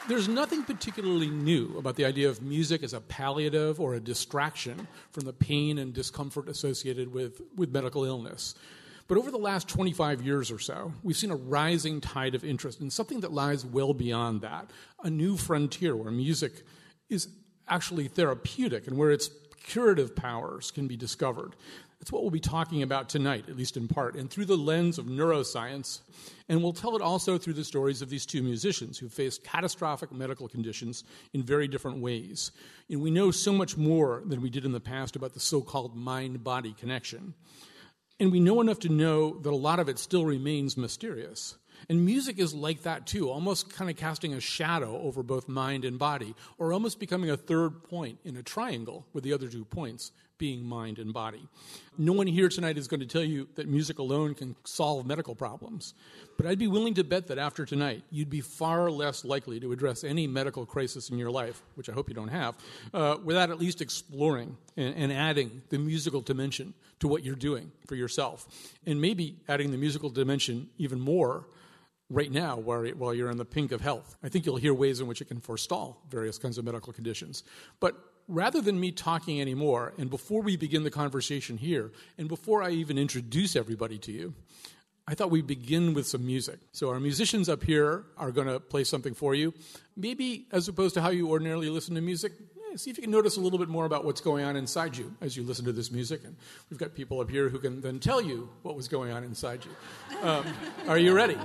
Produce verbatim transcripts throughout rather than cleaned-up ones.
There's nothing particularly new about the idea of music as a palliative or a distraction from the pain and discomfort associated with, with medical illness. But over the last twenty-five years or so, we've seen a rising tide of interest in something that lies well beyond that, a new frontier where music is actually therapeutic and where its curative powers can be discovered. That's what we'll be talking about tonight, at least in part, and through the lens of neuroscience. And we'll tell it also through the stories of these two musicians who faced catastrophic medical conditions in very different ways. And we know so much more than we did in the past about the so-called mind-body connection. And we know enough to know that a lot of it still remains mysterious. And music is like that too, almost kind of casting a shadow over both mind and body, or almost becoming a third point in a triangle with the other two points being mind and body. No one here tonight is going to tell you that music alone can solve medical problems. But I'd be willing to bet that after tonight, you'd be far less likely to address any medical crisis in your life, which I hope you don't have, uh, without at least exploring and, and adding the musical dimension to what you're doing for yourself. And maybe adding the musical dimension even more right now while, while you're in the pink of health. I think you'll hear ways in which it can forestall various kinds of medical conditions. But rather than me talking anymore, and before we begin the conversation here, and before I even introduce everybody to you, I thought we'd begin with some music. So our musicians up here are going to play something for you. Maybe as opposed to how you ordinarily listen to music, eh, see if you can notice a little bit more about what's going on inside you as you listen to this music. And we've got people up here who can then tell you what was going on inside you. Um, are you ready?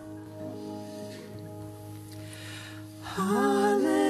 Hallelujah.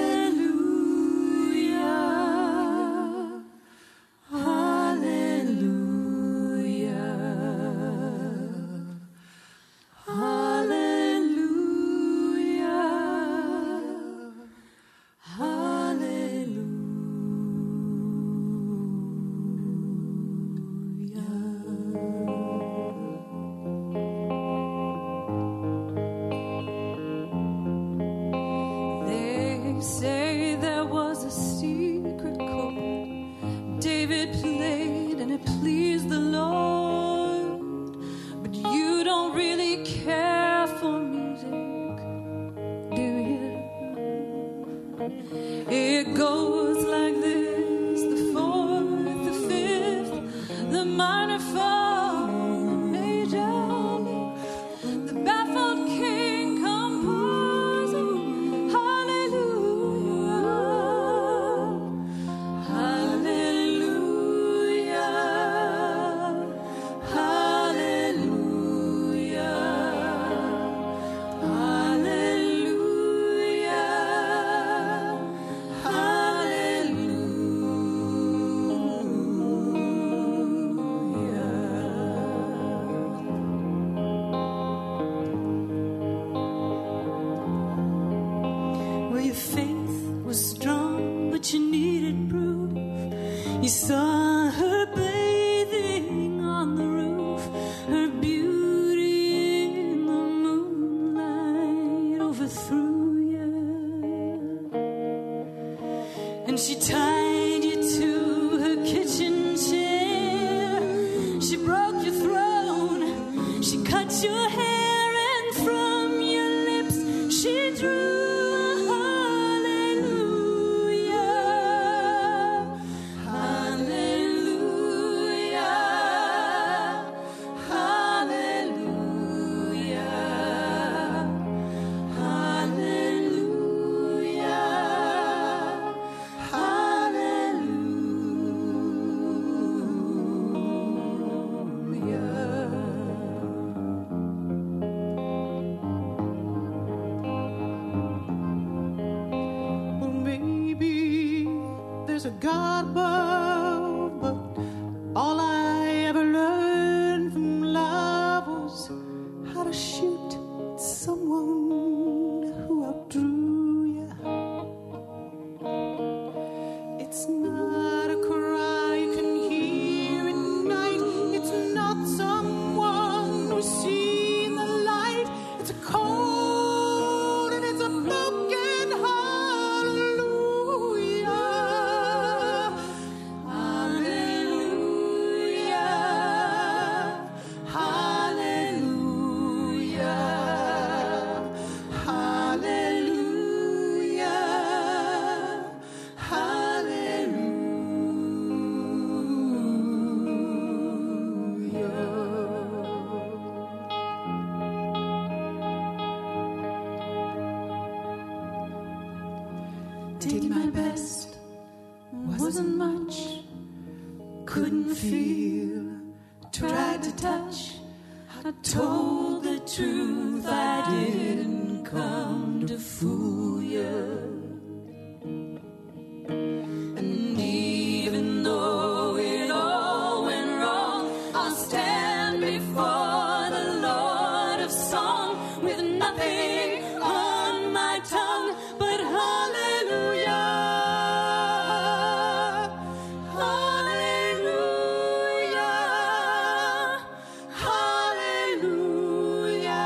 did my best, wasn't much, couldn't feel, tried to touch. I told the truth, I didn't come to fool you. And even though it all went wrong, I'll stand before the Lord of song with nothing on my tongue but hallelujah, hallelujah, hallelujah,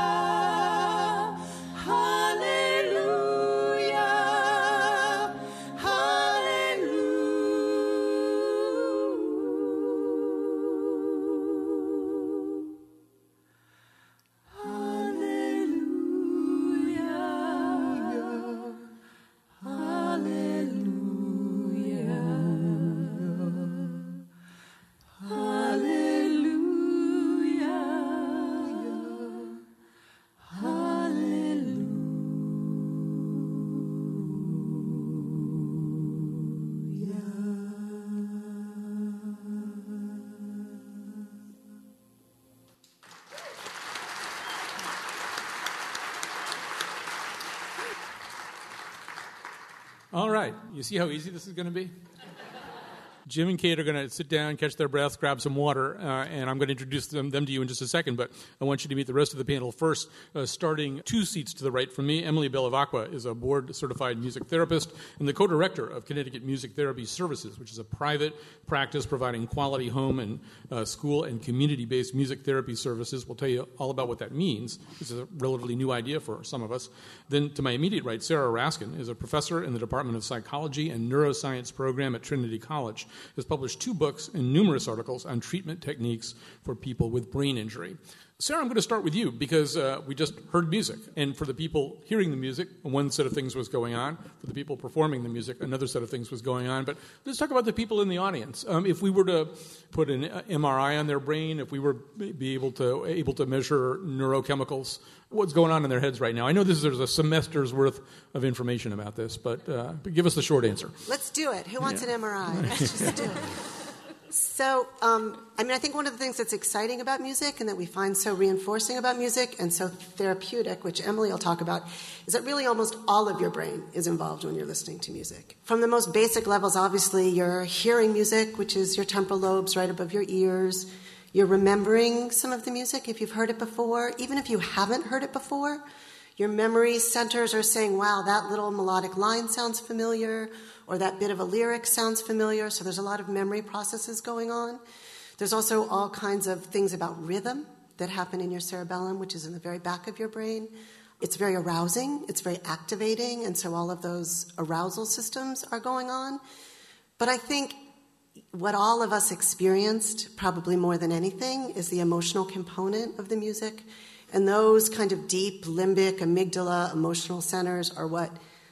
hallelujah, hallelujah. All right. You see how easy this is going to be? Jim and Kate are going to sit down, catch their breath, grab some water, uh, and I'm going to introduce them, them to you in just a second, but I want you to meet the rest of the panel first. Uh, starting two seats to the right from me, Emily Bellavacqua is a board-certified music therapist and the co-director of Connecticut Music Therapy Services, which is a private practice providing quality home and uh, school and community-based music therapy services. We'll tell you all about what that means. This is a relatively new idea for some of us. Then to my immediate right, Sarah Raskin is a professor in the Department of Psychology and Neuroscience program at Trinity College, has published two books and numerous articles on treatment techniques for people with brain injury. Sarah, I'm going to start with you because uh, we just heard music. And for the people hearing the music, one set of things was going on. For the people performing the music, another set of things was going on. But let's talk about the people in the audience. Um, if we were to put an M R I on their brain, if we were be able to able to measure neurochemicals, what's going on in their heads right now? I know this is, there's a semester's worth of information about this, but, uh, but give us the short answer. Let's do it. Who wants Yeah. an M R I? Let's just do it. So, um, I mean, I think one of the things that's exciting about music and that we find so reinforcing about music and so therapeutic, which Emily will talk about, is that really almost all of your brain is involved when you're listening to music. From the most basic levels, obviously, you're hearing music, which is your temporal lobes right above your ears. You're remembering some of the music if you've heard it before. Even if you haven't heard it before, your memory centers are saying, wow, that little melodic line sounds familiar, or that bit of a lyric sounds familiar. So there's a lot of memory processes going on. There's also all kinds of things about rhythm that happen in your cerebellum, which is in the very back of your brain. It's very arousing. It's very activating. And so all of those arousal systems are going on. But I think what all of us experienced, probably more than anything, is the emotional component of the music. And those kind of deep limbic, amygdala, emotional centers are what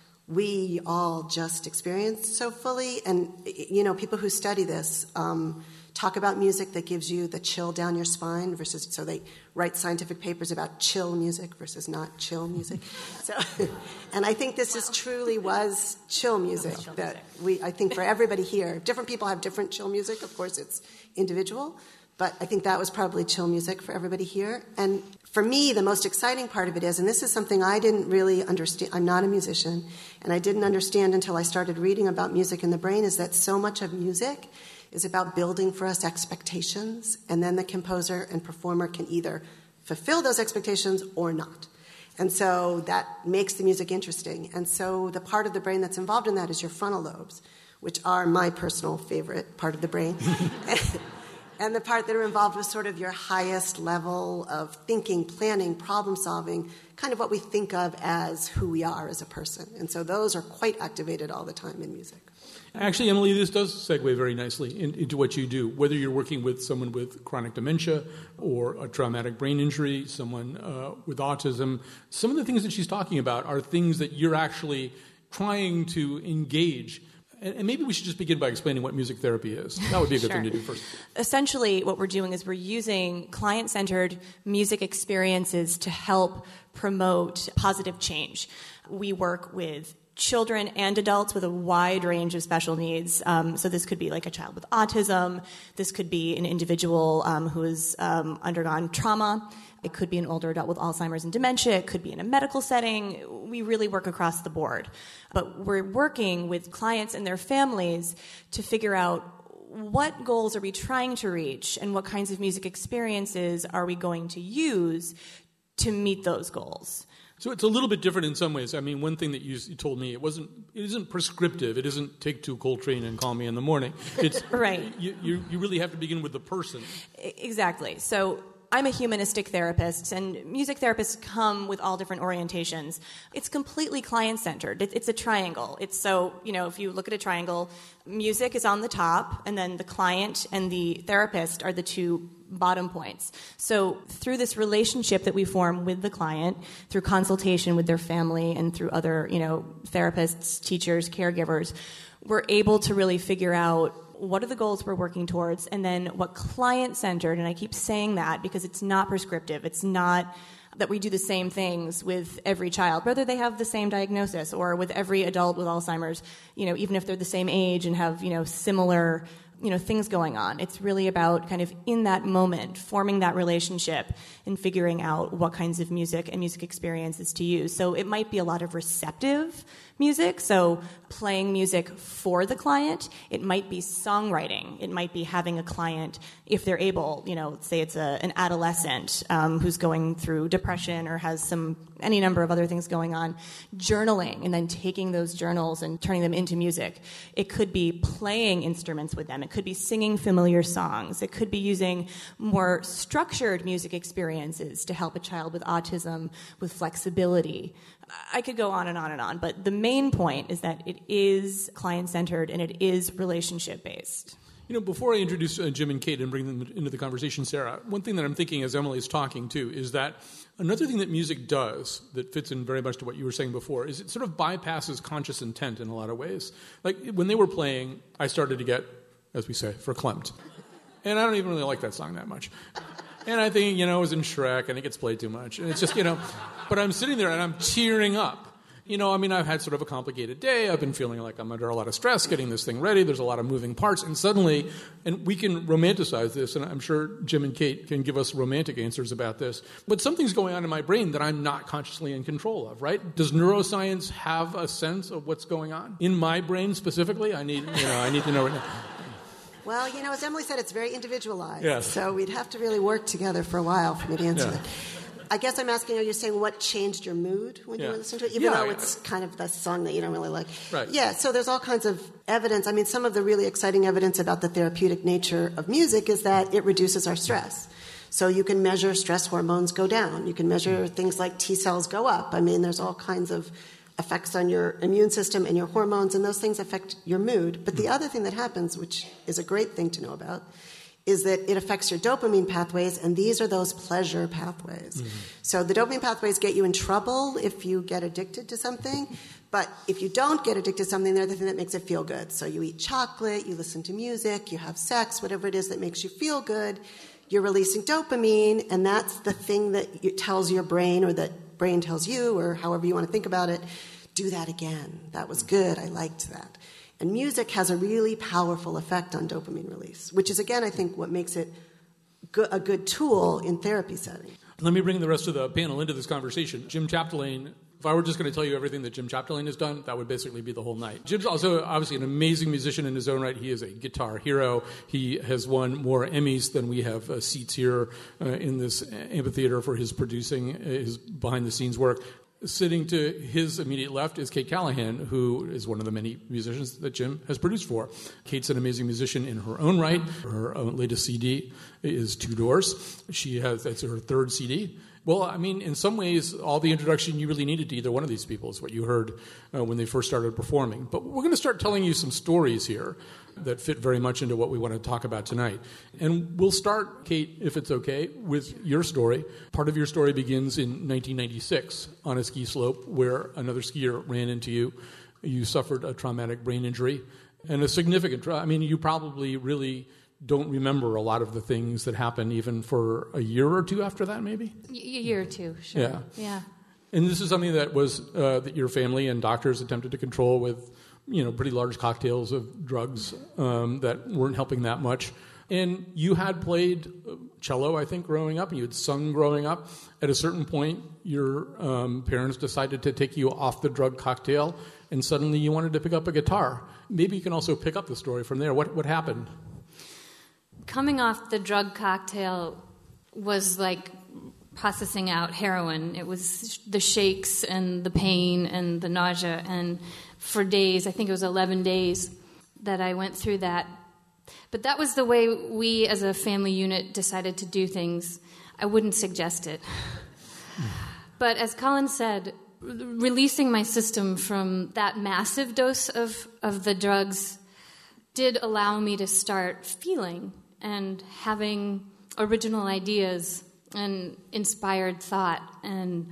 we all just experienced so fully. And, you know, people who study this um, talk about music that gives you the chill down your spine versus, so they write scientific papers about chill music versus not chill music. So, and I think this is truly was chill music chill that music. we, I think for everybody here, different people have different chill music. Of course, it's individual. But I think that was probably chill music for everybody here. And for me, the most exciting part of it is, and this is something I didn't really understand, I'm not a musician, and I didn't understand until I started reading about music in the brain, is that so much of music is about building for us expectations, and then the composer and performer can either fulfill those expectations or not. And so that makes the music interesting. And so the part of the brain that's involved in that is your frontal lobes, which are my personal favorite part of the brain. And the part that are involved with sort of your highest level of thinking, planning, problem solving, kind of what we think of as who we are as a person. And so those are quite activated all the time in music. Actually, Emily, this does segue very nicely in, into what you do, whether you're working with someone with chronic dementia or a traumatic brain injury, someone uh, with autism. Some of the things that she's talking about are things that you're actually trying to engage. And maybe we should just begin by explaining what music therapy is. That would be a good Sure. thing to do first. Essentially, what we're doing is we're using client-centered music experiences to help promote positive change. We work with children and adults with a wide range of special needs. Um, so this could be like a child with autism. This could be an individual um, who has um, undergone trauma. It could be an older adult with Alzheimer's and dementia. It could be in a medical setting. We really work across the board. But we're working with clients and their families to figure out what goals are we trying to reach and what kinds of music experiences are we going to use to meet those goals. So it's a little bit different in some ways. I mean, one thing that you, you told me, it wasn't, it isn't prescriptive. It isn't take two Coltrane and call me in the morning. It's right. You, you, you really have to begin with the person. Exactly. So I'm a humanistic therapist, and music therapists come with all different orientations. It's completely client-centered. It's a triangle. It's so, you know, if you look at a triangle, music is on the top, and then the client and the therapist are the two bottom points. So through this relationship that we form with the client, through consultation with their family and through other, you know, therapists, teachers, caregivers, we're able to really figure out what are the goals we're working towards, and then what client-centered, and I keep saying that because it's not prescriptive. It's not that we do the same things with every child, whether they have the same diagnosis, or with every adult with Alzheimer's, you know, even if they're the same age and have, you know, similar, you know, things going on. It's really about kind of in that moment, forming that relationship and figuring out what kinds of music and music experiences to use. So it might be a lot of receptive music, so playing music for the client. It might be songwriting. It might be having a client, if they're able, you know, let's say it's a, an adolescent um, who's going through depression or has some any number of other things going on, journaling and then taking those journals and turning them into music. It could be playing instruments with them. It could be singing familiar songs. It could be using more structured music experiences to help a child with autism with flexibility. I could go on and on and on, but the main point is that it is client-centered and it is relationship-based. You know, before I introduce uh, Jim and Kate and bring them into the conversation, Sarah, one thing that I'm thinking as Emily's talking too is that another thing that music does that fits in very much to what you were saying before is it sort of bypasses conscious intent in a lot of ways. Like when they were playing, I started to get, as we say, verklempt. And I don't even really like that song that much. And I think, you know, it was in Shrek, and it gets played too much. And it's just, you know, but I'm sitting there, and I'm tearing up. You know, I mean, I've had sort of a complicated day. I've been feeling like I'm under a lot of stress getting this thing ready. There's a lot of moving parts. And suddenly, and we can romanticize this, and I'm sure Jim and Kate can give us romantic answers about this, but something's going on in my brain that I'm not consciously in control of, right? Does neuroscience have a sense of what's going on? In my brain specifically? I need, you know, I need to know right now. Well, you know, as Emily said, it's very individualized. Yes. So we'd have to really work together for a while for me to answer Yeah. that. I guess I'm asking, are you saying what changed your mood when Yeah. you were listening to it? Even Yeah, though yeah. it's kind of the song that you don't really like. Right. Yeah, so there's all kinds of evidence. I mean, some of the really exciting evidence about the therapeutic nature of music is that it reduces our stress. So you can measure stress hormones go down. You can measure things like T cells go up. I mean, there's all kinds of effects on your immune system and your hormones, and those things affect your mood. But the other thing that happens, which is a great thing to know about, is that it affects your dopamine pathways, and these are those pleasure pathways. Mm-hmm. So the dopamine pathways get you in trouble if you get addicted to something, but if you don't get addicted to something, they're the thing that makes it feel good. So you eat chocolate, you listen to music, you have sex, whatever it is that makes you feel good, you're releasing dopamine, and that's the thing that you, tells your brain, or that brain tells you, or however you want to think about it, do that again. That was good. I liked that. And music has a really powerful effect on dopamine release, which is, again, I think what makes it go- a good tool in therapy setting. Let me bring the rest of the panel into this conversation. Jim Chapdelaine, if I were just going to tell you everything that Jim Chapdelaine has done, that would basically be the whole night. Jim's also obviously an amazing musician in his own right. He is a guitar hero. He has won more Emmys than we have uh, seats here uh, in this amphitheater for his producing, uh, his behind-the-scenes work. Sitting to his immediate left is Kate Callahan, who is one of the many musicians that Jim has produced for. Kate's an amazing musician in her own right. Her own latest C D is Two Doors. She has, that's her third C D. Well, I mean, in some ways, all the introduction you really needed to either one of these people is what you heard uh, when they first started performing. But we're going to start telling you some stories here that fit very much into what we want to talk about tonight. And we'll start, Kate, if it's okay, with your story. Part of your story begins in nineteen ninety-six on a ski slope where another skier ran into you. You suffered a traumatic brain injury and a significant tra- I mean, you probably really don't remember a lot of the things that happened even for a year or two after that, maybe? Y- a year or two, sure. Yeah. Yeah. And this is something that was uh, that your family and doctors attempted to control with, you know, pretty large cocktails of drugs um, that weren't helping that much. And you had played cello, I think, growing up, and you had sung growing up. At a certain point, your um, parents decided to take you off the drug cocktail, and suddenly you wanted to pick up a guitar. Maybe you can also pick up the story from there. What what happened? Coming off the drug cocktail was like processing out heroin. It was the shakes and the pain and the nausea. And for days, I think it was eleven days, that I went through that. But that was the way we as a family unit decided to do things. I wouldn't suggest it. But as Colin said, releasing my system from that massive dose of, of the drugs did allow me to start feeling and having original ideas and inspired thought. And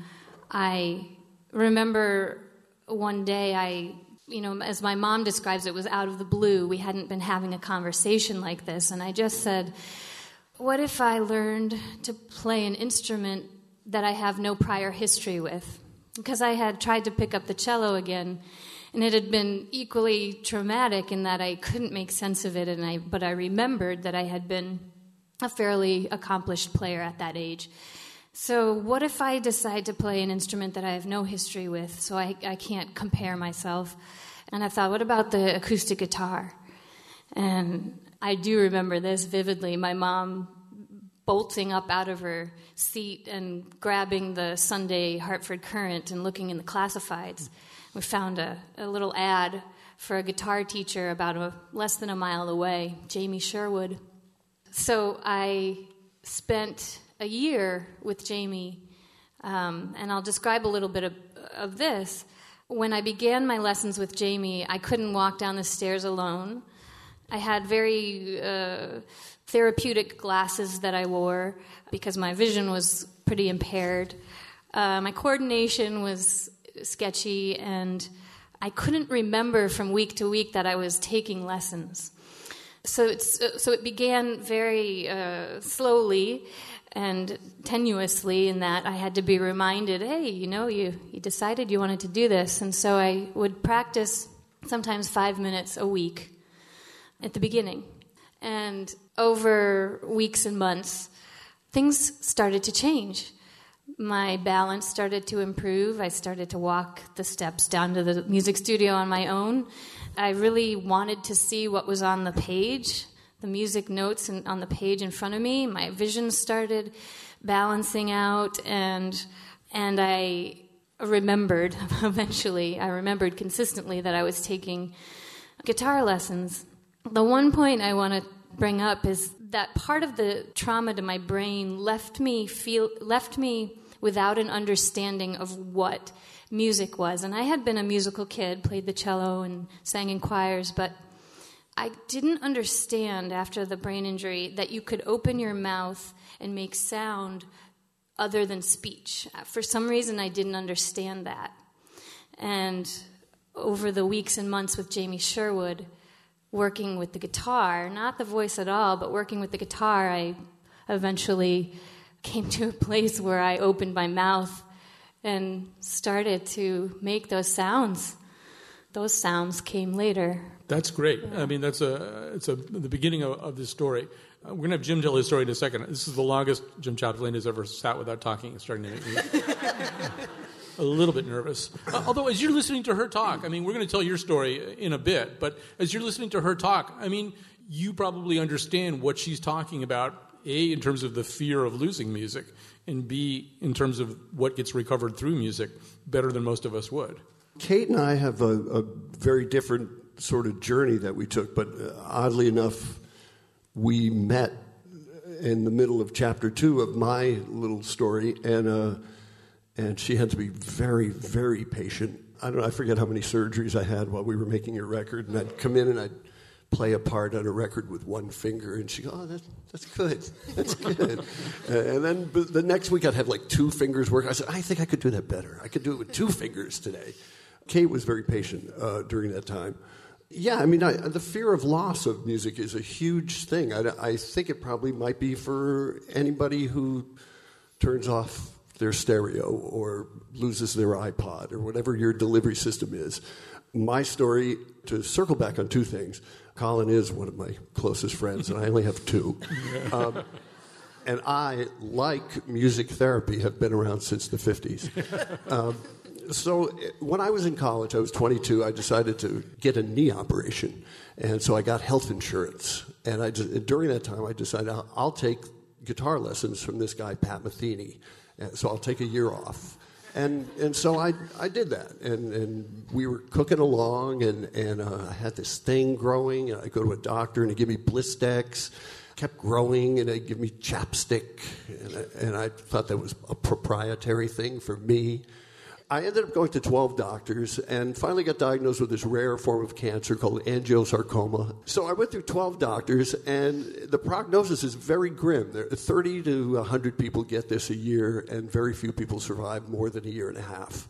I remember one day I, you know, as my mom describes it, was out of the blue. We hadn't been having a conversation like this. And I just said, what if I learned to play an instrument that I have no prior history with? Because I had tried to pick up the cello again, and it had been equally traumatic in that I couldn't make sense of it. And I, but I remembered that I had been a fairly accomplished player at that age. So what if I decide to play an instrument that I have no history with, so I, I can't compare myself? And I thought, what about the acoustic guitar? And I do remember this vividly. My mom bolting up out of her seat and grabbing the Sunday Hartford Courant and looking in the classifieds. We found a, a little ad for a guitar teacher about a, less than a mile away, Jamie Sherwood. So I spent a year with Jamie, um, and I'll describe a little bit of, of this. When I began my lessons with Jamie, I couldn't walk down the stairs alone. I had very uh, therapeutic glasses that I wore because my vision was pretty impaired. Uh, my coordination was sketchy, and I couldn't remember from week to week that I was taking lessons. So it's so it began very uh, slowly and tenuously in that I had to be reminded, hey, you know, you, you decided you wanted to do this. And so I would practice sometimes five minutes a week at the beginning. And over weeks and months, things started to change. My balance started to improve. I started to walk the steps down to the music studio on my own. I really wanted to see what was on the page, the music notes in, on the page in front of me. My vision started balancing out, and and I remembered eventually, I remembered consistently that I was taking guitar lessons. The one point I want to bring up is that part of the trauma to my brain left me feel left me without an understanding of what music was. And I had been a musical kid, played the cello and sang in choirs, but I didn't understand after the brain injury that you could open your mouth and make sound other than speech. For some reason, I didn't understand that. And over the weeks and months with Jamie Sherwood, working with the guitar, not the voice at all, but working with the guitar, I eventually came to a place where I opened my mouth and started to make those sounds. Those sounds came later. That's great. Yeah. I mean, that's a it's a the beginning of, of this story. Uh, we're going to have Jim tell his story in a second. This is the longest Jim Chaplin has ever sat without talking. It's starting to make me a little bit nervous. Uh, although, as you're listening to her talk, I mean, we're going to tell your story in a bit, but as you're listening to her talk, I mean, you probably understand what she's talking about, A, in terms of the fear of losing music, and B, in terms of what gets recovered through music, better than most of us would. Kate and I have a, a very different sort of journey that we took, but uh, oddly enough, we met in the middle of chapter two of my little story, and uh, and she had to be very, very patient. I don't know, I forget how many surgeries I had while we were making a record, and I'd come in and I'd play a part on a record with one finger, and she'd go, oh, that's, that's good, that's good. uh, and then the next week I'd have like two fingers working. I said, I think I could do that better. I could do it with two fingers today. Kate was very patient uh, during that time. Yeah, I mean, I, the fear of loss of music is a huge thing. I, I think it probably might be for anybody who turns off their stereo or loses their iPod or whatever your delivery system is. My story, to circle back on two things, Colin is one of my closest friends, and I only have two. Um, and I, like music therapy, have been around since the fifties. Um, so when I was in college, I was twenty-two, I decided to get a knee operation. And so I got health insurance. And I just, during that time, I decided I'll, I'll take guitar lessons from this guy, Pat Metheny. And so I'll take a year off. And and so I I did that, and, and we were cooking along, and, and uh, I had this thing growing, and I go to a doctor, and he give me Blistex, kept growing, and they give me chapstick, and I, and I thought that was a proprietary thing for me. I ended up going to twelve doctors and finally got diagnosed with this rare form of cancer called angiosarcoma. So I went through twelve doctors, and the prognosis is very grim. There, thirty to one hundred people get this a year, and very few people survive more than a year and a half.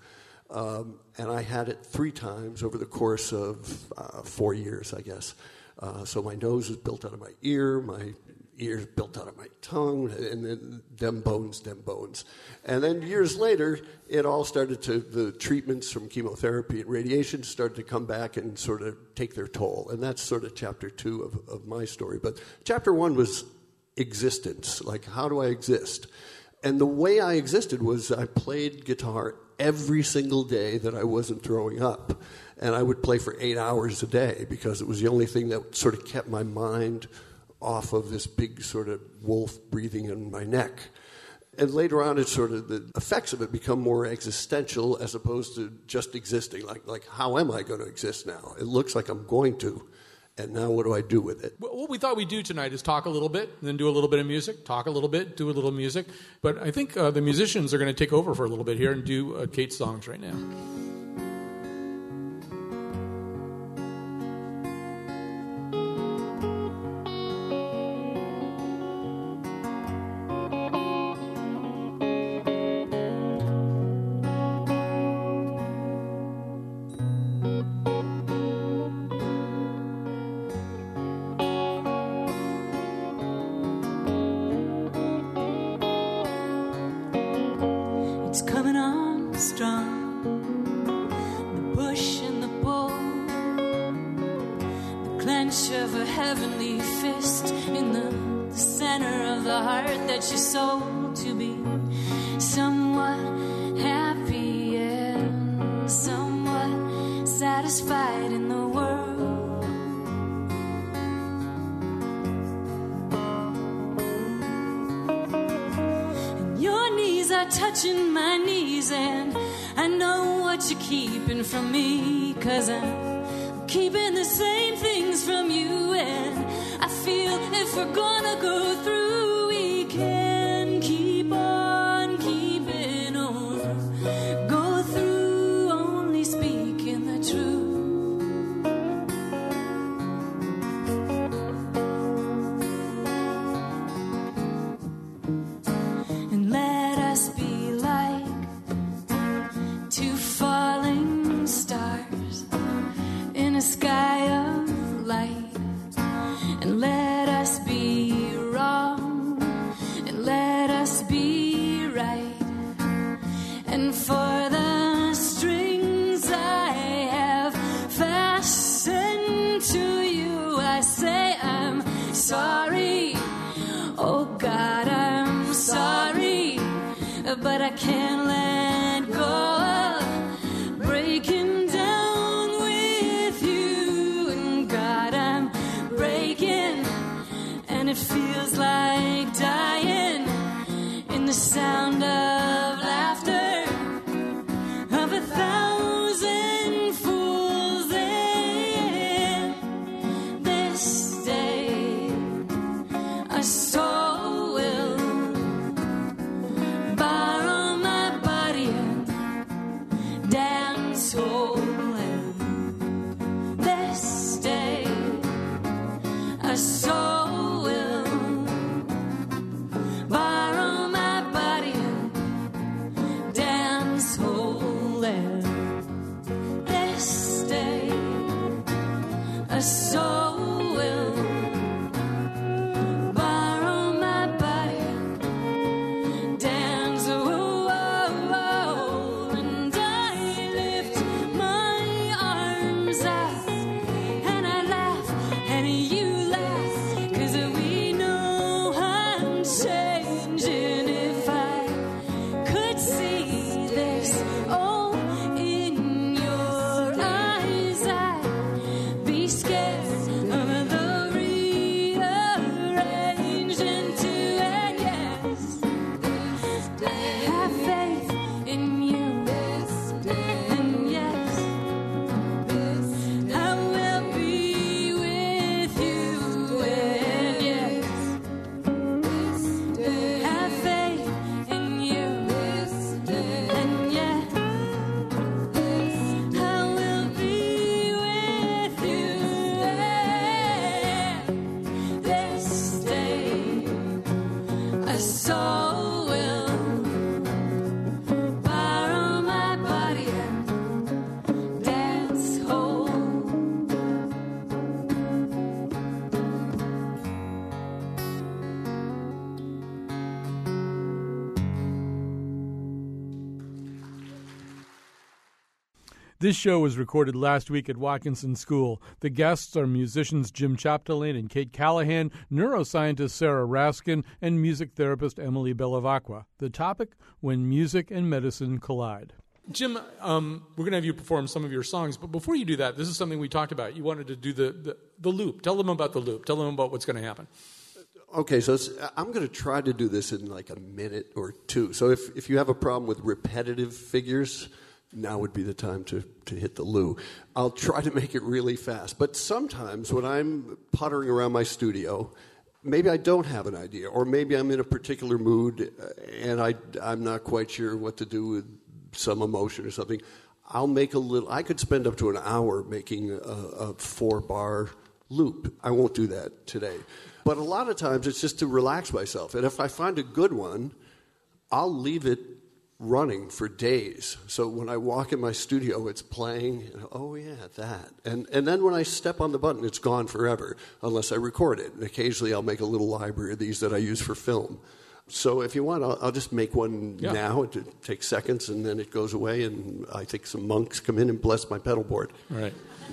Um, and I had it three times over the course of uh, four years, I guess. Uh, so my nose was built out of my ear, my ears built out of my tongue, and then them bones, them bones. And then years later, it all started to, the treatments from chemotherapy and radiation started to come back and sort of take their toll. And that's sort of chapter two of, of my story. But chapter one was existence, like how do I exist? And the way I existed was I played guitar every single day that I wasn't throwing up. And I would play for eight hours a day because it was the only thing that sort of kept my mind off of this big sort of wolf breathing in my neck. And later on, it's sort of the effects of it become more existential as opposed to just existing. Like, like how am I going to exist now? It looks like I'm going to, and now what do I do with it? What we thought we'd do tonight is talk a little bit, and then do a little bit of music, talk a little bit, do a little music. But I think uh, the musicians are going to take over for a little bit here and do uh, Kate's songs right now. It's coming on strong, the push and the pull, the clench of a heavenly fist in the, the center of the heart that you sold to be somewhat happy and somewhat satisfied in the world. Touching my knees, and I know what you're keeping from me, 'cause I'm keeping the same things from you, and I feel if we're gonna go through, we can keep on keeping on, go through only speaking the truth. And let us be like two falling stars in a sky of light. And let us be wrong, and let us be right. And for the strings I have fastened to you, I say I'm sorry. Oh God, I'm sorry, but I can't let go of breaking down with you. And God, I'm breaking, and it feels like dying in the sound of laughter of a thousand fools. And this day I so will borrow my This show was recorded last week at Watkinson School. The guests are musicians Jim Chapdelaine and Kate Callahan, neuroscientist Sarah Raskin, and music therapist Emily Bellavacqua. The topic, when music and medicine collide. Jim, um, we're going to have you perform some of your songs, but before you do that, this is something we talked about. You wanted to do the, the, the loop. Tell them about the loop. Tell them about what's going to happen. Okay, so it's, I'm going to try to do this in like a minute or two. So if, if you have a problem with repetitive figures, now would be the time to, to hit the loo. I'll try to make it really fast. But sometimes when I'm puttering around my studio, maybe I don't have an idea, or maybe I'm in a particular mood and I, I'm not quite sure what to do with some emotion or something. I'll make a little, I could spend up to an hour making a, a four-bar loop. I won't do that today. But a lot of times it's just to relax myself. And if I find a good one, I'll leave it running for days. So when I walk in my studio, it's playing, and, oh yeah, that. And and then when I step on the button, it's gone forever, unless I record it. And occasionally I'll make a little library of these that I use for film. So if you want, I'll, I'll just make one yeah. now. It takes seconds, and then it goes away, and I think some monks come in and bless my pedal board. Right.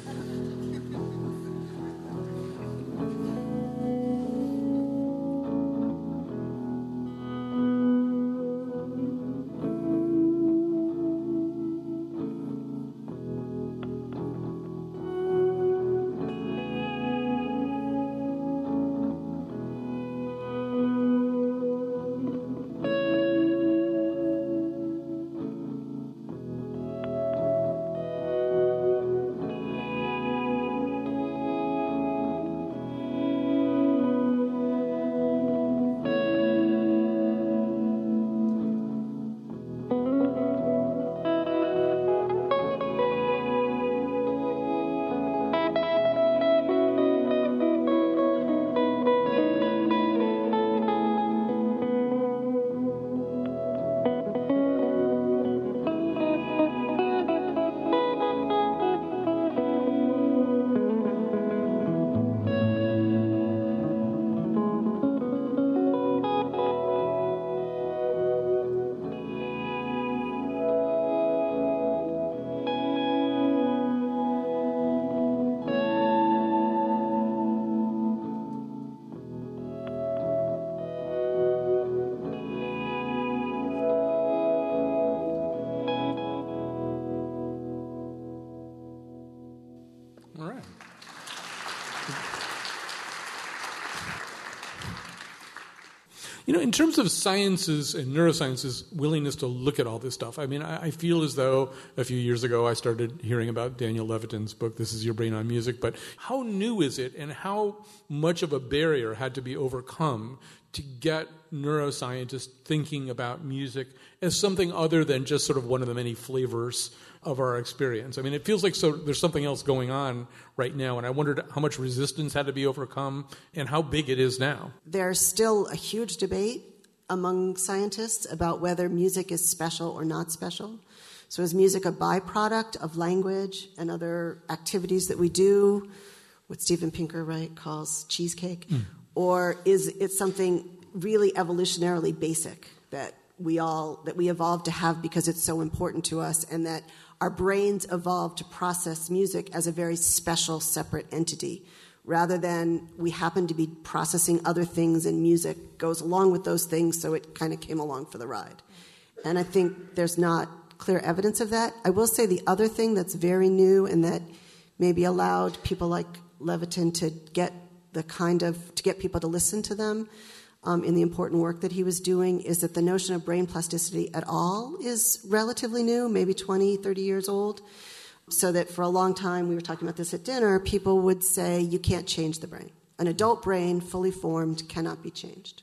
You know, in terms of science's and neuroscience's willingness to look at all this stuff, I mean, I, I feel as though a few years ago I started hearing about Daniel Levitin's book, This Is Your Brain on Music, but how new is it and how much of a barrier had to be overcome to get neuroscientists thinking about music as something other than just sort of one of the many flavors of our experience? I mean, it feels like so there's something else going on right now, and I wondered how much resistance had to be overcome and how big it is now. There's still a huge debate among scientists about whether music is special or not special. So is music a byproduct of language and other activities that we do, what Steven Pinker, right, calls cheesecake? Mm. Or is it something really evolutionarily basic that we all, that we evolved to have because it's so important to us, and that our brains evolved to process music as a very special, separate entity, rather than we happen to be processing other things and music goes along with those things, so it kind of came along for the ride. And I think there's not clear evidence of that. I will say the other thing that's very new and that maybe allowed people like Levitin to get the kind of, to get people to listen to them um, in the important work that he was doing, is that the notion of brain plasticity at all is relatively new, maybe twenty, thirty years old. So that for a long time, we were talking about this at dinner, people would say you can't change the brain. An adult brain, fully formed, cannot be changed.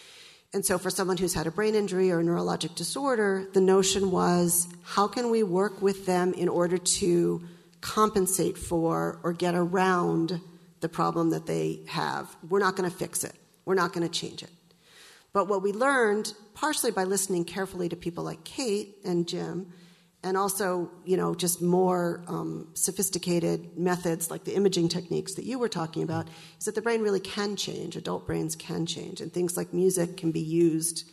And so for someone who's had a brain injury or a neurologic disorder, the notion was, how can we work with them in order to compensate for or get around the problem that they have? We're not going to fix it. We're not going to change it. But what we learned, partially by listening carefully to people like Kate and Jim, and also, you know, just more um, sophisticated methods like the imaging techniques that you were talking about, is that the brain really can change. Adult brains can change. And things like music can be used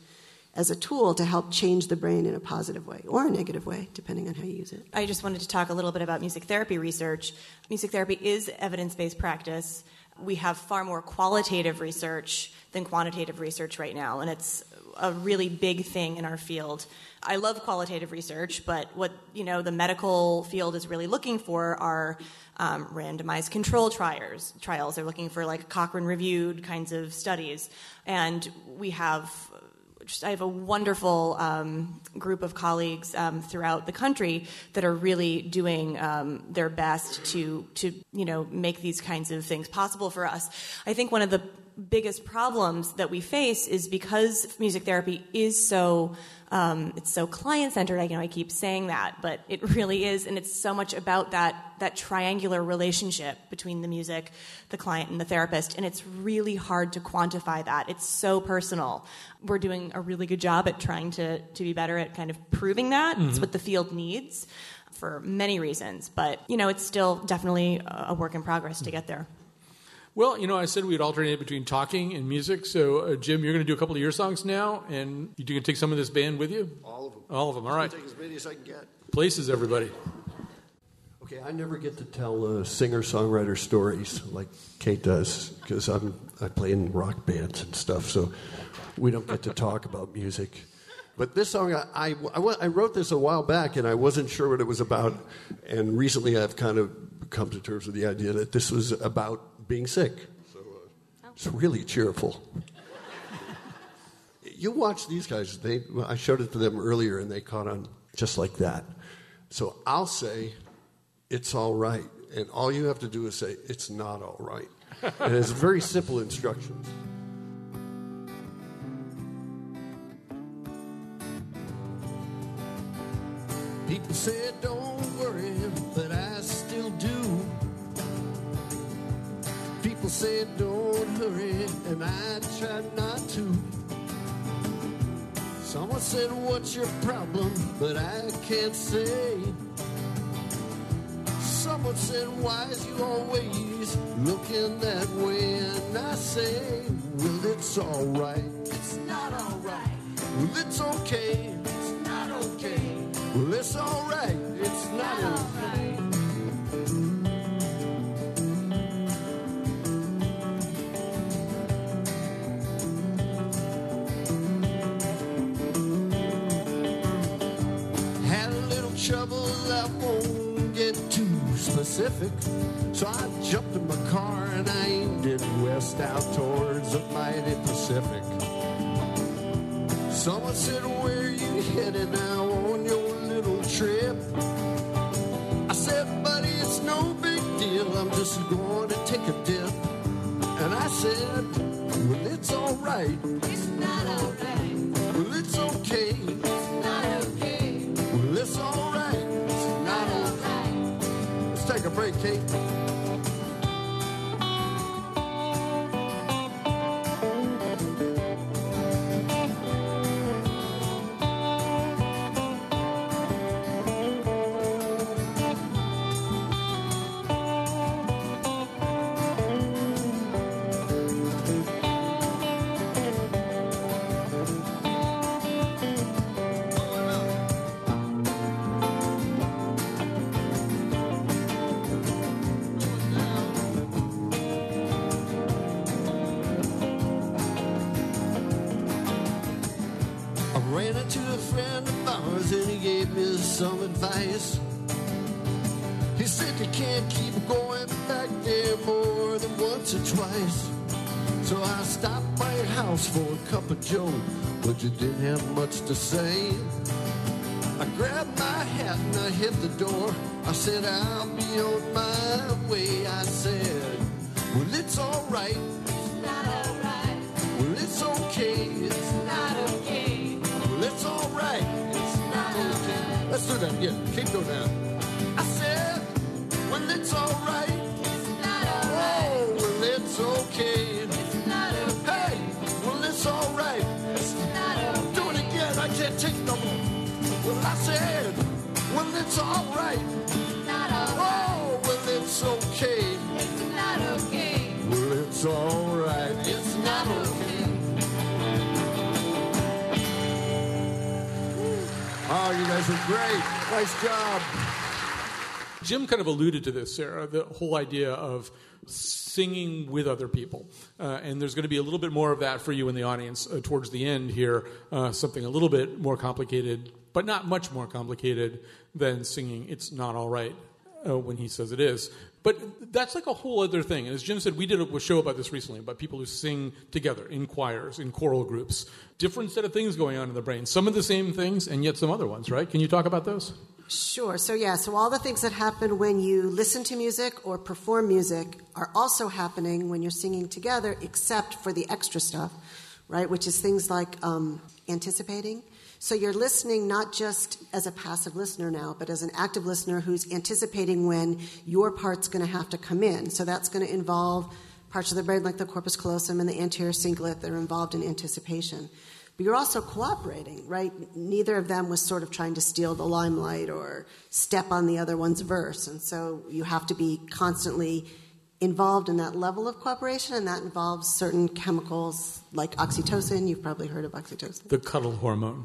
as a tool to help change the brain in a positive way or a negative way, depending on how you use it. I just wanted to talk a little bit about music therapy research. Music therapy is evidence-based practice. We have far more qualitative research than quantitative research right now, and it's a really big thing in our field. I love qualitative research, but what you know the medical field is really looking for are um, randomized control trials. Trials. They're looking for like Cochrane-reviewed kinds of studies, and we have. Just, I have a wonderful um, group of colleagues um, throughout the country that are really doing um, their best to to you know make these kinds of things possible for us. I think one of the biggest problems that we face is because music therapy is so um, it's so client-centered. I you know I keep saying that, but it really is, and it's so much about that that triangular relationship between the music, the client, and the therapist, and it's really hard to quantify that. It's so personal. We're doing a really good job at trying to to be better at kind of proving that. Mm-hmm. It's what the field needs for many reasons, but you know it's still definitely a work in progress to get there. Well, you know, I said we'd alternate between talking and music. So, uh, Jim, you're going to do a couple of your songs now, and you're going to take some of this band with you? All of them. All of them, all right. Take as many as I can get. Places, everybody. Okay, I never get to tell uh, singer-songwriter stories like Kate does because I'm I play in rock bands and stuff, so we don't get to talk about music. But this song, I, I, I wrote this a while back, and I wasn't sure what it was about. And recently I've kind of come to terms with the idea that this was about being sick. So uh, it's really cheerful. You watch these guys. They, I showed it to them earlier, and they caught on just like that. So I'll say, it's all right. And all you have to do is say, it's not all right. And it's very simple instructions. People said, don't worry, but I still do. People said, don't hurry, and I tried not to. Someone said, what's your problem? But I can't say. Someone said, why is you always looking that way? And I say, well, it's all right. It's not all right. Well, it's okay. It's not okay. Well, it's all right. It's not all right. Had a little trouble, I won't get too specific. So I jumped in my car and I aimed it west out towards the mighty Pacific. Someone said, where are you headed now on your little trip? I said, buddy, it's no big deal. I'm just going to take a dip. And I said, well, it's all right. It's not all right. Well, it's okay. It's not okay. Well, it's all right. It's not all right. Let's take a break, Kate. Ran into a friend of ours and he gave me some advice. He said you can't keep going back there more than once or twice. So I stopped by your house for a cup of joe, but you didn't have much to say. I grabbed my hat and I hit the door. I said I'll be on my way. I said, well, it's all right. It's not all right. Well, it's okay. It's not okay. Well, it's all right. It's not okay. Let's do that again. Keep going down. I said, well, it's all right. It's not all right. Oh, well, it's okay. It's not okay. Hey, well, it's all right. It's not okay. Do it again. I can't take no more. Well, I said, well, it's all right. It's not all right. Oh, well, it's okay. It's not okay. Well, it's all right. It's not okay. guys are great. Nice job. Jim kind of alluded to this, Sarah, the whole idea of singing with other people. Uh, and there's going to be a little bit more of that for you in the audience uh, towards the end here, uh, something a little bit more complicated, but not much more complicated than singing It's Not All Right uh, when he says it is. But that's like a whole other thing. And as Jim said, we did a show about this recently, about people who sing together in choirs, in choral groups. Different set of things going on in the brain. Some of the same things, and yet some other ones, right? Can you talk about those? Sure. So, yeah, so all the things that happen when you listen to music or perform music are also happening when you're singing together, except for the extra stuff, right, which is things like um, anticipating. So you're listening not just as a passive listener now, but as an active listener who's anticipating when your part's going to have to come in. So that's going to involve parts of the brain like the corpus callosum and the anterior cingulate that are involved in anticipation. But you're also cooperating, right? Neither of them was sort of trying to steal the limelight or step on the other one's verse. And so you have to be constantly involved in that level of cooperation, and that involves certain chemicals like oxytocin. You've probably heard of oxytocin. The cuddle hormone.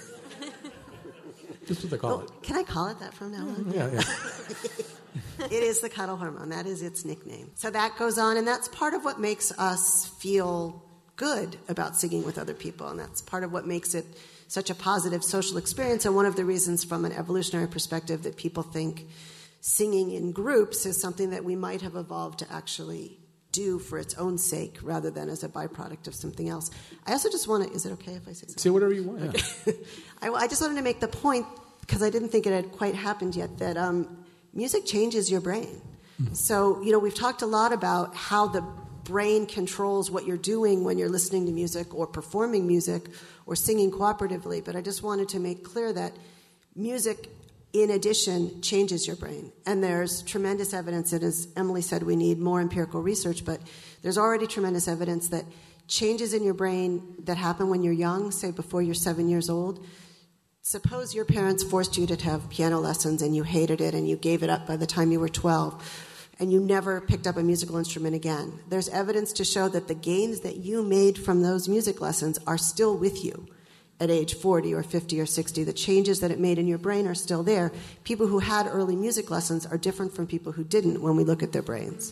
That's what they call oh, it. Can I call it that from now on? Yeah, yeah. It is the cuddle hormone. That is its nickname. So that goes on, and that's part of what makes us feel good about singing with other people, and that's part of what makes it such a positive social experience, and one of the reasons from an evolutionary perspective that people think singing in groups is something that we might have evolved to actually do for its own sake rather than as a byproduct of something else. I also just want to, is it okay if I say something? Say whatever you want. Yeah. Okay. I, I just wanted to make the point, because I didn't think it had quite happened yet, that um, music changes your brain. Mm-hmm. So, you know, we've talked a lot about how the brain controls what you're doing when you're listening to music or performing music or singing cooperatively, but I just wanted to make clear that music, in addition, changes your brain. And there's tremendous evidence, and as Emily said, we need more empirical research, but there's already tremendous evidence that changes in your brain that happen when you're young, say before you're seven years old. Suppose your parents forced you to have piano lessons and you hated it and you gave it up by the time you were twelve. And you never picked up a musical instrument again. There's evidence to show that the gains that you made from those music lessons are still with you at age forty or fifty or sixty. The changes that it made in your brain are still there. People who had early music lessons are different from people who didn't when we look at their brains.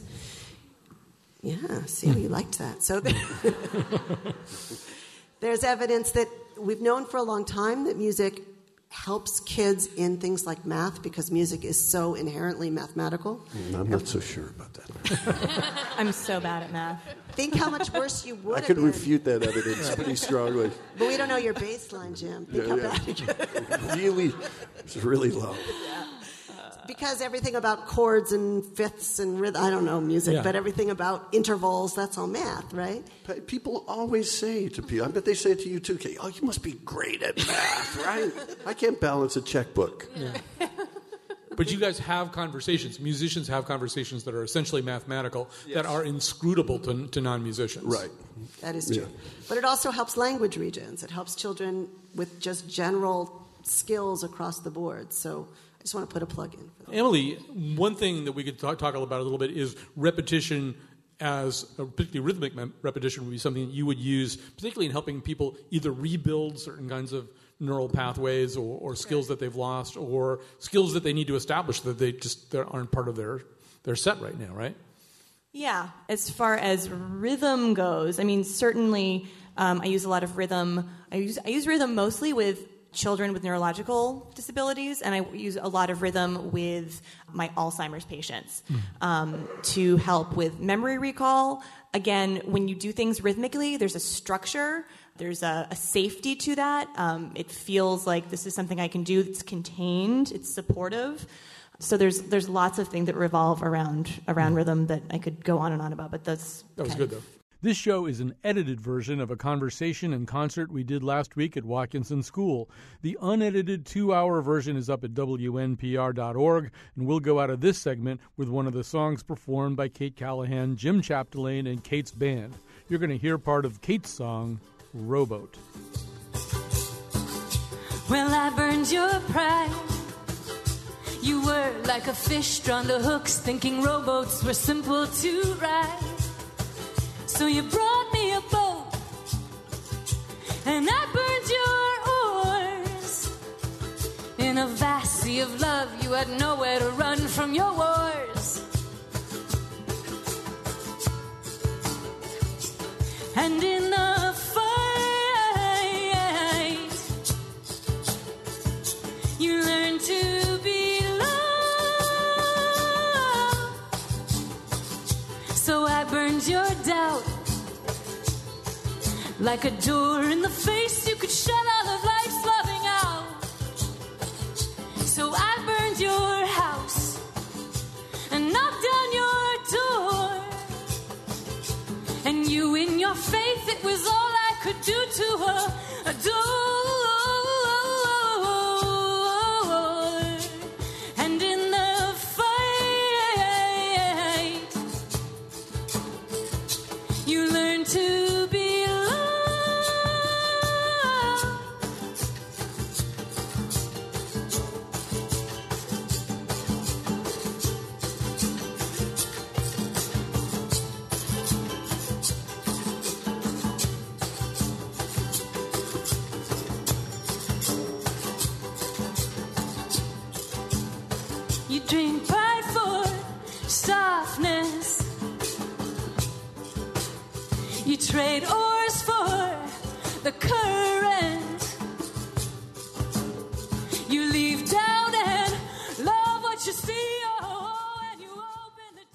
Yeah, see how you liked that. So there's evidence that we've known for a long time that music helps kids in things like math because music is so inherently mathematical. I'm not so sure about that. I'm so bad at math. Think how much worse you would I have could been. refute that evidence pretty strongly. But we don't know your baseline, Jim. Think Yeah, how yeah. bad you could. Really, it's really low. Because everything about chords and fifths and rhythm, I don't know music, Yeah. but everything about intervals, that's all math, right? Pe- People always say to people, I bet they say it to you too, Kate, oh, you must be great at math, right? I can't balance a checkbook. Yeah. But you guys have conversations. Musicians have conversations that are essentially mathematical, yes, that are inscrutable to, to non-musicians. Right. That is true. Yeah. But it also helps language regions. It helps children with just general skills across the board. So I just want to put a plug in for that. Emily, one thing that we could talk, talk about a little bit is repetition as a particularly rhythmic mem- repetition would be something that you would use, particularly in helping people either rebuild certain kinds of neural pathways or, or skills that they've lost or skills that they need to establish that they just that aren't part of their, their set right now, right? Yeah, as far as rhythm goes, I mean, certainly um, I use a lot of rhythm. I use I use rhythm mostly with children with neurological disabilities, and I use a lot of rhythm with my Alzheimer's patients mm. um, to help with memory recall. Again, when you do things rhythmically, there's a structure, there's a, a safety to that. Um, it feels like this is something I can do. It's contained, it's supportive. So there's there's lots of things that revolve around around mm. rhythm that I could go on and on about, but that's that was kind good of, though. This show is an edited version of a conversation and concert we did last week at Watkinson School. The unedited two-hour version is up at W N P R dot org, and we'll go out of this segment with one of the songs performed by Kate Callahan, Jim Chapdelaine, and Kate's band. You're going to hear part of Kate's song, Rowboat. Well, I burned your pride. You were like a fish drawn to hooks, thinking rowboats were simple to ride. So you brought me a boat, and I burned your oars in a a vast sea of love, you had nowhere to run from your wars. And in the fight, you learn to be loved. So I burned your doubt like a door in the face you could shut all of life's loving out. So I burned your house and knocked down your door. And you, in your faith, it was all I could do to her, adore. And in the fight, you learn to be loved. You drink pride for softness. You trade oars for the current. You leave doubt and love what you see. Oh, and you open the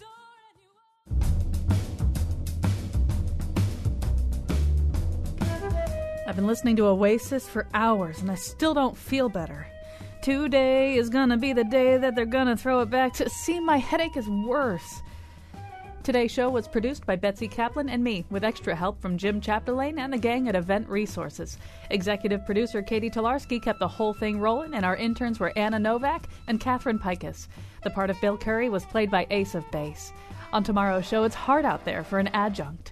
door and you... I've been listening to Oasis for hours and I still don't feel better. Today is gonna be the day that they're gonna throw it back to. See, my headache is worse. Today's show was produced by Betsy Kaplan and me, with extra help from Jim Chapdelaine and the gang at Event Resources. Executive producer Katie Tolarski kept the whole thing rolling, and our interns were Anna Novak and Catherine Pikus. The part of Bill Curry was played by Ace of Base. On tomorrow's show, it's hard out there for an adjunct.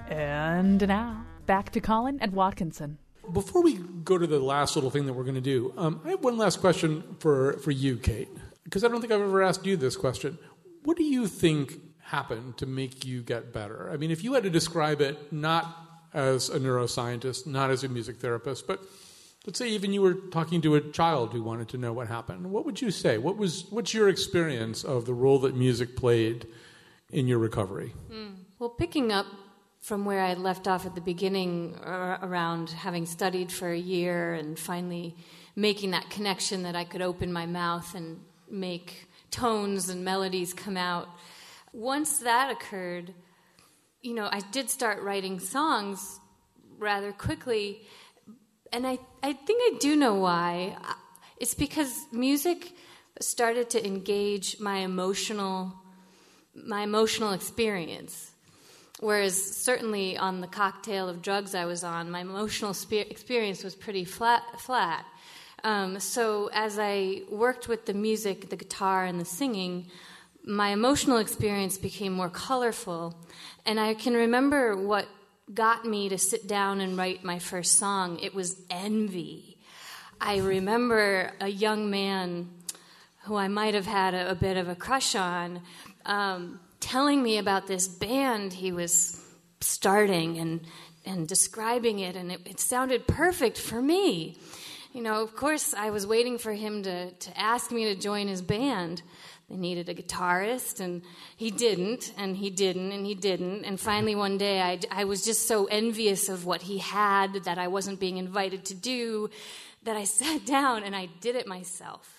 And now, back to Colin and Watkinson. Before we go to the last little thing that we're going to do, um, I have one last question for, for you, Kate, because I don't think I've ever asked you this question. What do you think happened to make you get better? I mean, if you had to describe it not as a neuroscientist, not as a music therapist, but let's say even you were talking to a child who wanted to know what happened, what would you say? What was what's your experience of the role that music played in your recovery? Mm. Well, picking up from where I left off at the beginning, uh, around having studied for a year and finally making that connection that I could open my mouth and make tones and melodies come out. Once that occurred, you know, I did start writing songs rather quickly, and I, I think I do know why. It's because music started to engage my emotional, my emotional experience. Whereas certainly on the cocktail of drugs I was on, my emotional spe- experience was pretty flat. flat. Um, so as I worked with the music, the guitar, and the singing, my emotional experience became more colorful. And I can remember what got me to sit down and write my first song. It was envy. I remember a young man who I might have had a, a bit of a crush on, um, telling me about this band he was starting and and describing it, and it, it sounded perfect for me. You know, of course, I was waiting for him to, to ask me to join his band. They needed a guitarist, and he didn't, and he didn't, and he didn't. And finally one day, I, I was just so envious of what he had that I wasn't being invited to do that I sat down and I did it myself.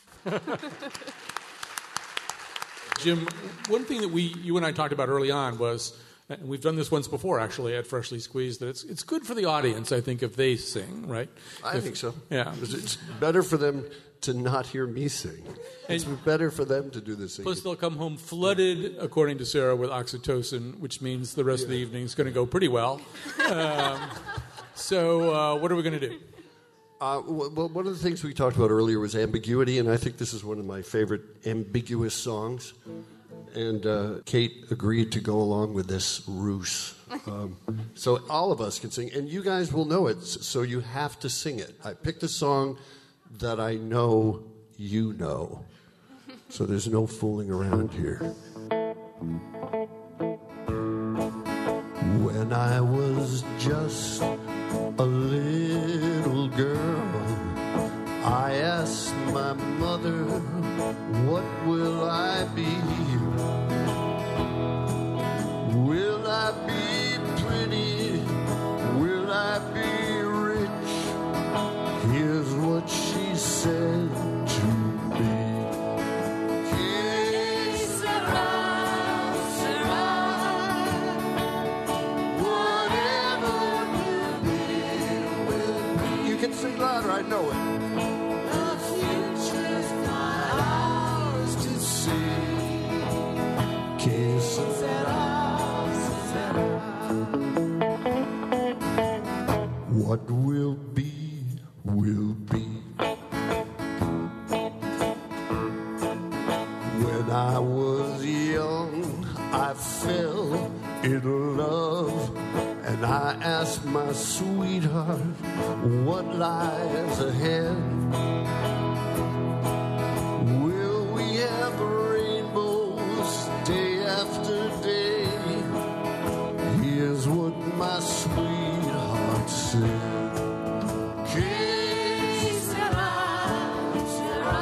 Jim, one thing that we, you and I talked about early on was, and we've done this once before actually at Freshly Squeezed, that it's it's good for the audience, I think, if they sing, right? I if, think so. Yeah. It's better for them to not hear me sing. It's And- better for them to do the singing. Plus, they'll come home flooded, according to Sarah, with oxytocin, which means the rest of the evening is going to go pretty well. Um, so, uh, what are we going to do? Uh, well, one of the things we talked about earlier was ambiguity, and I think this is one of my favorite ambiguous songs. And uh, Kate agreed to go along with this ruse. Um, so all of us can sing, and you guys will know it, so you have to sing it. I picked a song that I know you know, so there's no fooling around here. When I was just a little girl, I asked my mother, what will I be? Will I be pretty? Will I be rich? Here's what she said to me. Que sera, sera. Whatever will be, will be. You can sing louder, I know it. The future's not ours to see. Que sera, sera. What will be, will be. When I was young, I fell in love, and I asked my sweetheart, what lies ahead? Will we have rainbows day after day? Here's what my sweetheart said. Que sera, sera.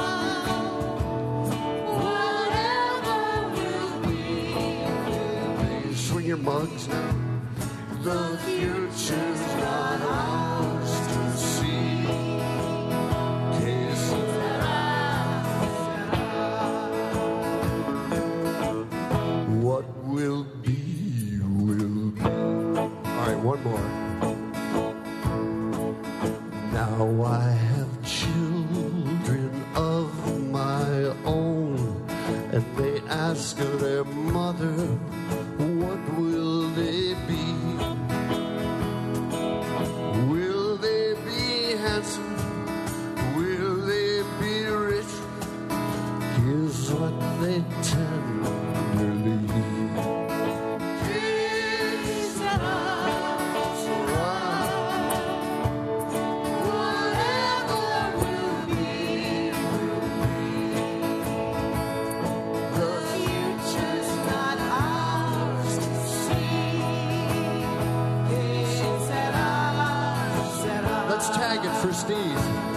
Whatever will be, will be. Swing your mugs now. The future's not ours to see. Que sera, sera. What will be, will be. All right, one more. Now I have children of my own, and they ask their mother, what will they be? Will they be handsome? Will they be rich? Here's what they tenderly. Que sera, sera. Whatever will be, will be. The future's not ours to see. Que sera, sera. Let's tag it for Steve.